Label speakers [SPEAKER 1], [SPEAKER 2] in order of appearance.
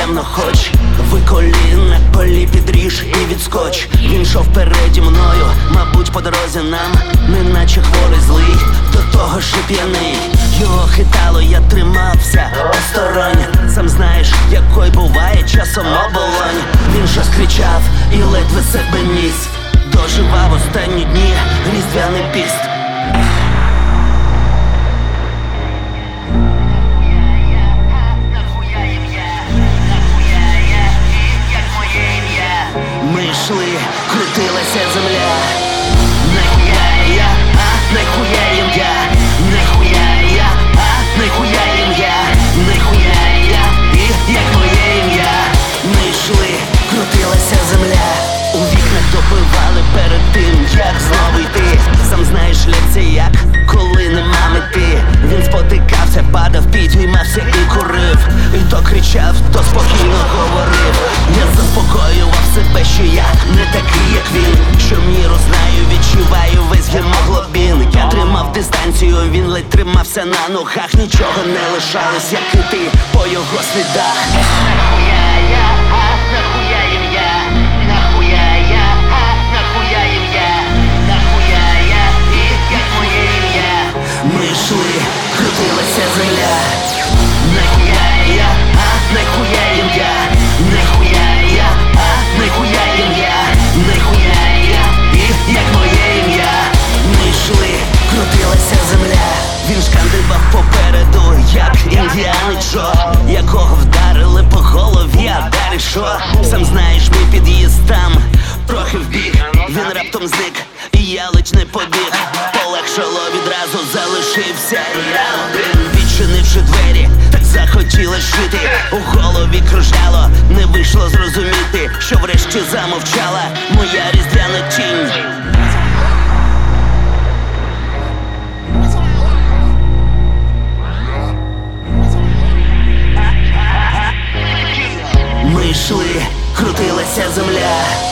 [SPEAKER 1] темно, хоч виколіна, колі підріж і відскоч. Він йшов переді мною, мабуть, по дорозі нам, неначе хворий злий, до того ж і п'яний. Його хитало, я тримався осторонь. Сам знаєш, якою буває часом оболонь. Він щось кричав і ледве себе ніс. Доживав останні дні різдвяний піст. Ми йшли, крутилася земля. Нахуя я, нахуя їм я. Нахуя я, нахуя їм я. Нахуя я, і як моє ім'я. Ми йшли, крутилася земля. У вікнах допивали перед тим, як знову йти. Сам знаєш, лекція як, коли нема мети. Він спотикався, падав, підіймався і курив. І то кричав, то спокійно говорив. Я заспокоював себе, що я не такий, як він. Щоміру знаю, відчуваю весь гемоглобін. Я тримав дистанцію, він ледь тримався на ногах. Нічого не лишалось, як іти по його слідах. Нахуя я, нахуя їм я. Нахуя я, нахуя їм я. Нахуя я, і як моє ім'я. Ми йшли, крутилася земля. Нахуя я, нахуя їм я. Нахуя я, нахуя їм я. Нахуя я, і як моє ім'я. Ми йшли, крутилася земля. Він шкандибав попереду, як індіани Джо, якого вдарили по голові, а далі що? Сам знаєш, мій під'їзд там, трохи вбіг. Він раптом зник, і я ледь не побіг. Полегшало відразу, залишився я один. Відчинивши двері, так захотілось жити. У голові кружляло, не вийшло зрозуміти, що врешті замовчала моя різдвяна тінь. Ми йшли, крутилася земля.